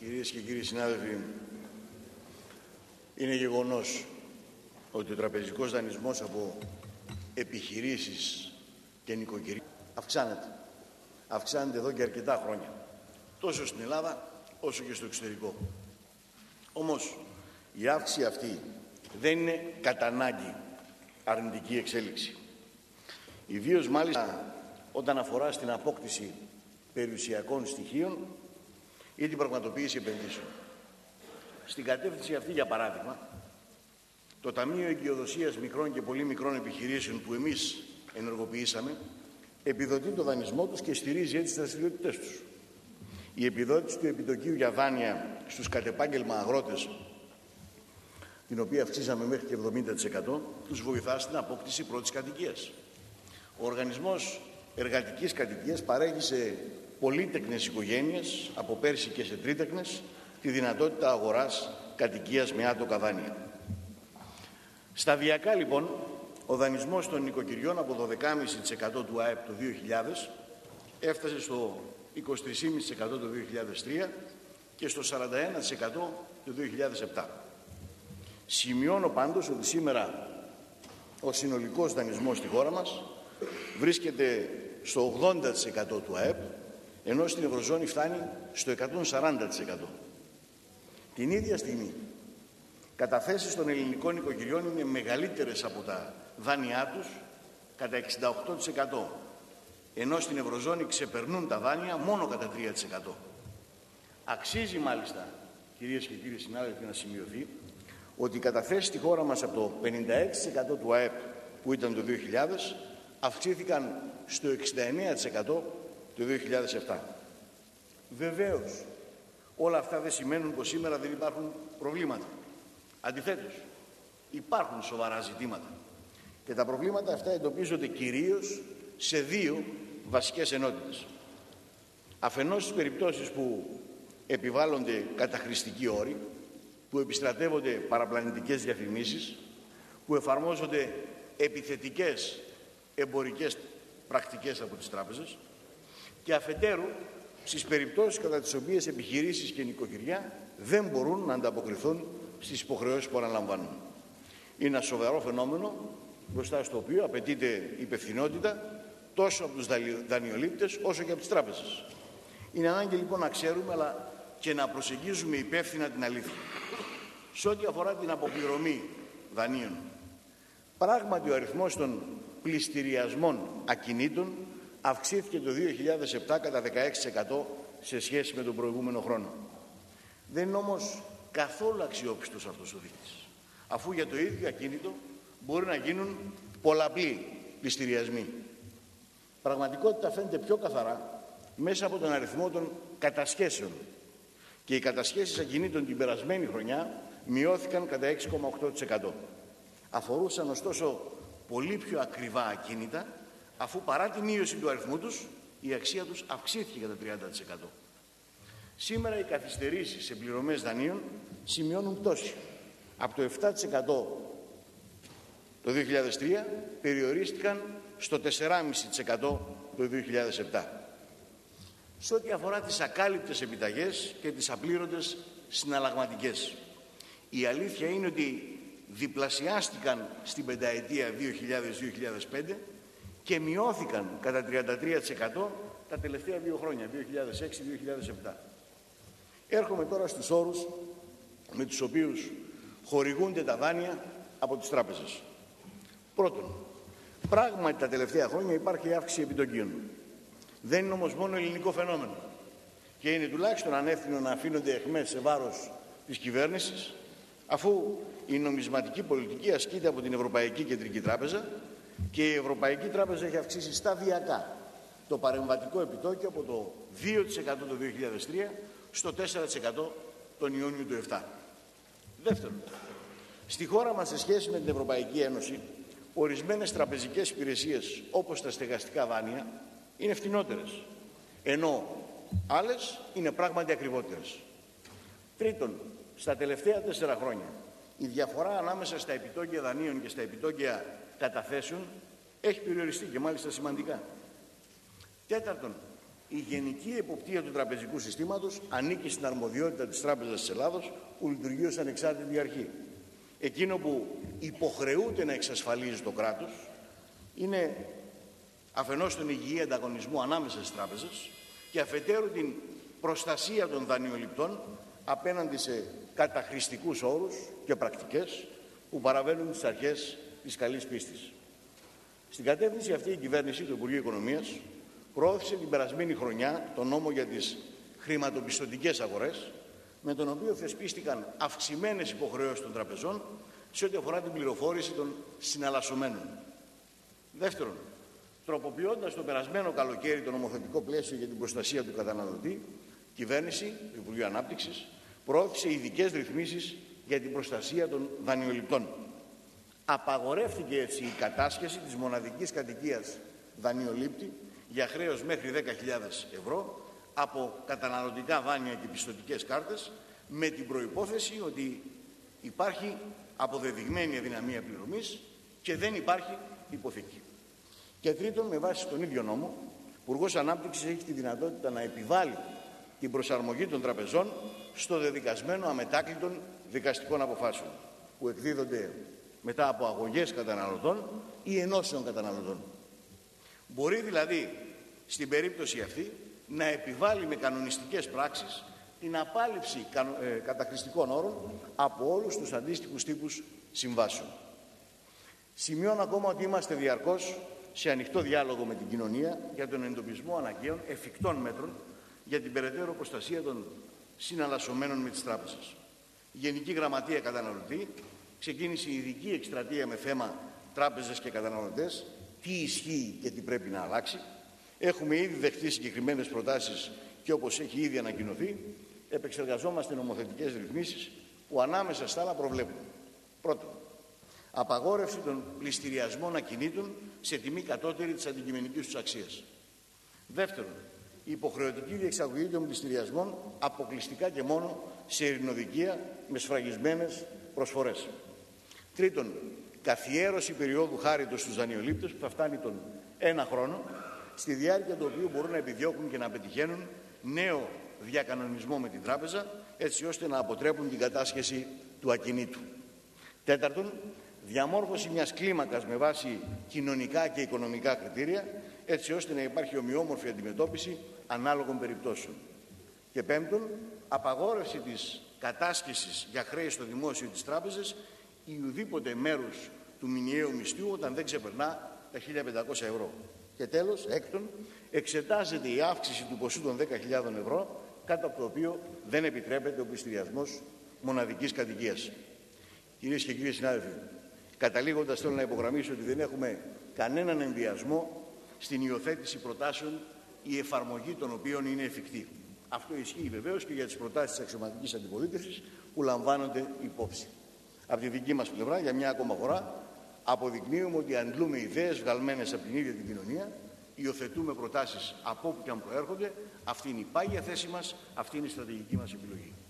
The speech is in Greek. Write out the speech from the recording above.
Κυρίες και κύριοι συνάδελφοι, είναι γεγονός ότι ο τραπεζικός δανεισμός από επιχειρήσεις και νοικοκυριά αυξάνεται. Αυξάνεται εδώ και αρκετά χρόνια, τόσο στην Ελλάδα όσο και στο εξωτερικό. Όμως η αύξηση αυτή δεν είναι κατά ανάγκη αρνητική εξέλιξη. Ιδίως μάλιστα όταν αφορά στην απόκτηση περιουσιακών στοιχείων ή την πραγματοποίηση επενδύσεων. Στην κατεύθυνση αυτή, για παράδειγμα, το Ταμείο Εγκυοδοσίας Μικρών και Πολύ Μικρών Επιχειρήσεων που εμείς ενεργοποιήσαμε επιδοτεί το δανεισμό τους και στηρίζει έτσι τις δραστηριότητές τους. Η επιδότηση του επιτοκίου για δάνεια στους κατεπάγγελμα αγρότες, την οποία αυξήσαμε μέχρι και 70%, τους βοηθά στην απόκτηση πρώτης κατοικίας. Ο Οργανισμός Εργατικής Κατοικίας παρέχει σε πολύτεκνες οικογένειες, από πέρσι και σε τρίτεκνες, τη δυνατότητα αγοράς κατοικίας με άτοκα δάνεια. Σταδιακά λοιπόν ο δανεισμός των νοικοκυριών από 12,5% του ΑΕΠ το 2000 έφτασε στο 23,5% το 2003 και στο 41% το 2007. Σημειώνω πάντως ότι σήμερα ο συνολικός δανεισμός στη χώρα μας βρίσκεται στο 80% του ΑΕΠ, ενώ στην Ευρωζώνη φτάνει στο 140%. Την ίδια στιγμή, καταθέσεις των ελληνικών νοικοκυριών είναι μεγαλύτερες από τα δάνειά τους κατά 68%, ενώ στην Ευρωζώνη ξεπερνούν τα δάνεια μόνο κατά 3%. Αξίζει μάλιστα, κυρίες και κύριοι συνάδελφοι, να σημειωθεί ότι οι καταθέσεις στη χώρα μας από το 56% του ΑΕΠ που ήταν το 2000 αυξήθηκαν στο 69% το 2007. Βεβαίως, όλα αυτά δεν σημαίνουν πως σήμερα δεν υπάρχουν προβλήματα. Αντιθέτως, υπάρχουν σοβαρά ζητήματα. Και τα προβλήματα αυτά εντοπίζονται κυρίως σε δύο βασικές ενότητες. Αφενός στις περιπτώσεις που επιβάλλονται καταχρηστικοί όροι, που επιστρατεύονται παραπλανητικές διαφημίσεις, που εφαρμόζονται επιθετικές εμπορικές πρακτικές από τις τράπεζες, και αφετέρου στις περιπτώσεις κατά τις οποίες επιχειρήσεις και νοικοκυριά δεν μπορούν να ανταποκριθούν στις υποχρεώσεις που αναλαμβάνουν. Είναι ένα σοβαρό φαινόμενο μπροστά στο οποίο απαιτείται υπευθυνότητα τόσο από τους δανειολήπτες όσο και από τις τράπεζες. Είναι ανάγκη λοιπόν να ξέρουμε αλλά και να προσεγγίζουμε υπεύθυνα την αλήθεια. Σε ό,τι αφορά την αποπληρωμή δανείων, πράγματι ο αριθμός των πληστηριασμών ακινήτων αυξήθηκε το 2007 κατά 16% σε σχέση με τον προηγούμενο χρόνο. Δεν είναι όμως καθόλου αξιόπιστος αυτός ο δείκτης, αφού για το ίδιο ακίνητο μπορεί να γίνουν πολλαπλοί πληστηριασμοί. Πραγματικότητα φαίνεται πιο καθαρά μέσα από τον αριθμό των κατασχέσεων, και οι κατασχέσεις ακινήτων την περασμένη χρονιά μειώθηκαν κατά 6,8%. Αφορούσαν ωστόσο πολύ πιο ακριβά ακίνητα, αφού παρά τη μείωση του αριθμού τους η αξία τους αυξήθηκε κατά 30%. Σήμερα οι καθυστερήσεις σε πληρωμές δανείων σημειώνουν πτώση. Από το 7% το 2003 περιορίστηκαν στο 4,5% το 2007. Σε ό,τι αφορά τις ακάλυπτες επιταγές και τις απλήρωτες συναλλαγματικές, η αλήθεια είναι ότι διπλασιάστηκαν στην πενταετία 2000-2005 και μειώθηκαν κατά 33% τα τελευταία 2 χρόνια, 2006-2007. Έρχομαι τώρα στους όρους με τους οποίους χορηγούνται τα δάνεια από τις τράπεζες. Πρώτον, πράγματι τα τελευταία χρόνια υπάρχει αύξηση επιτοκίων. Δεν είναι όμως μόνο ελληνικό φαινόμενο και είναι τουλάχιστον ανεύθυνο να αφήνονται αιχμές σε βάρος της κυβέρνησης, αφού η νομισματική πολιτική ασκείται από την Ευρωπαϊκή Κεντρική Τράπεζα και η Ευρωπαϊκή Τράπεζα έχει αυξήσει σταδιακά το παρεμβατικό επιτόκιο από το 2% το 2003 στο 4% τον Ιούνιο του 2007. Δεύτερον, στη χώρα μας σε σχέση με την Ευρωπαϊκή Ένωση, ορισμένες τραπεζικές υπηρεσίες όπως τα στεγαστικά δάνεια είναι φτηνότερες, ενώ άλλες είναι πράγματι ακριβότερες. Τρίτον, στα τελευταία 4 χρόνια η διαφορά ανάμεσα στα επιτόκια δανείων και στα επιτόκια καταθέσεων έχει περιοριστεί και μάλιστα σημαντικά. Τέταρτον, η γενική εποπτεία του τραπεζικού συστήματος ανήκει στην αρμοδιότητα της Τράπεζας της Ελλάδος, που λειτουργεί ως ανεξάρτητη αρχή. Εκείνο που υποχρεούται να εξασφαλίζει το κράτος είναι αφενός τον υγιή ανταγωνισμό ανάμεσα στις τράπεζες και αφετέρου την προστασία των δανειοληπτών απέναντι σε καταχρηστικούς όρους και πρακτικές που παραβαίνουν τις αρχές της καλής πίστης. Στην κατεύθυνση αυτή η κυβέρνηση του Υπουργείου Οικονομίας προώθησε την περασμένη χρονιά τον νόμο για τις χρηματοπιστωτικές αγορές, με τον οποίο θεσπίστηκαν αυξημένες υποχρεώσεις των τραπεζών σε ό,τι αφορά την πληροφόρηση των συναλλασσομένων. Δεύτερον, τροποποιώντας το περασμένο καλοκαίρι το νομοθετικό πλαίσιο για την προστασία του καταναλωτή, η κυβέρνηση του Υπουργείου Ανάπτυξης προώθησε ειδικές ρυθμίσεις για την προστασία των δανειοληπτών. Απαγορεύτηκε έτσι η κατάσχεση της μοναδικής κατοικίας δανειολήπτη για χρέος μέχρι 10.000 ευρώ από καταναλωτικά δάνεια και πιστωτικές κάρτες, με την προϋπόθεση ότι υπάρχει αποδεδειγμένη αδυναμία πληρωμής και δεν υπάρχει υποθήκη. Και τρίτον, με βάση τον ίδιο νόμο, ο Υπουργός Ανάπτυξης έχει τη δυνατότητα να επιβάλλει την προσαρμογή των τραπεζών στο δεδικασμένο αμετάκλητων δικαστικών αποφάσεων, που εκδίδονται μετά από αγωγές καταναλωτών ή ενώσεων καταναλωτών. Μπορεί δηλαδή στην περίπτωση αυτή να επιβάλλει με κανονιστικές πράξεις την απάλληψη καταχρηστικών όρων από όλους τους αντίστοιχους τύπους συμβάσεων. Σημειώνω ακόμα ότι είμαστε διαρκώς σε ανοιχτό διάλογο με την κοινωνία για τον εντοπισμό αναγκαίων εφικτών μέτρων για την περαιτέρω προστασία των συναλλασσομένων με τις τράπεζες. Η Γενική Γραμματεία Καταναλωτή ξεκίνησε ειδική εκστρατεία με θέμα τράπεζες και καταναλωτές, τι ισχύει και τι πρέπει να αλλάξει. Έχουμε ήδη δεχτεί συγκεκριμένες προτάσεις και, όπως έχει ήδη ανακοινωθεί, επεξεργαζόμαστε νομοθετικές ρυθμίσεις που ανάμεσα στα άλλα προβλέπουν: πρώτον, απαγόρευση των πληστηριασμών ακινήτων σε τιμή κατώτερη της αντικειμενικής τους αξίας. Δεύτερον, η υποχρεωτική διεξαγωγή των πληστηριασμών αποκλειστικά και μόνο σε ειρηνοδικεία με σφραγισμένες προσφορές. Τρίτον, καθιέρωση περίοδου χάριτος στους δανειολήπτες που θα φτάνει τον 1 χρόνο, στη διάρκεια του οποίου μπορούν να επιδιώκουν και να πετυχαίνουν νέο διακανονισμό με την τράπεζα, έτσι ώστε να αποτρέπουν την κατάσχεση του ακινήτου. Τέταρτον, διαμόρφωση μιας κλίμακας με βάση κοινωνικά και οικονομικά κριτήρια, έτσι ώστε να υπάρχει ομοιόμορφη αντιμετώπιση ανάλογων περιπτώσεων. Και πέμπτον, απαγόρευση της κατάσχεσης για χρέη στο δημόσιο της τράπεζας ή ουδήποτε μέρους του μηνιαίου μισθού όταν δεν ξεπερνά τα 1.500 ευρώ. Και τέλος, έκτον, εξετάζεται η αύξηση του ποσού των 10.000 ευρώ, κάτω από το οποίο δεν επιτρέπεται ο πληστηριασμός μοναδικής κατοικίας. Κυρίες και κύριοι συνάδελφοι, καταλήγοντας, θέλω να υπογραμμίσω ότι δεν έχουμε κανέναν ενδιασμό στην υιοθέτηση προτάσεων η εφαρμογή των οποίων είναι εφικτή. Αυτό ισχύει βεβαίως και για τις προτάσεις της αξιωματικής αντιπολίτευσης που λαμβάνονται υπόψη. Από τη δική μας πλευρά, για μια ακόμα φορά, αποδεικνύουμε ότι αντλούμε ιδέες βγαλμένες από την ίδια την κοινωνία, υιοθετούμε προτάσεις από όπου και αν προέρχονται. Αυτή είναι η πάγια θέση μας, αυτή είναι η στρατηγική μας επιλογή.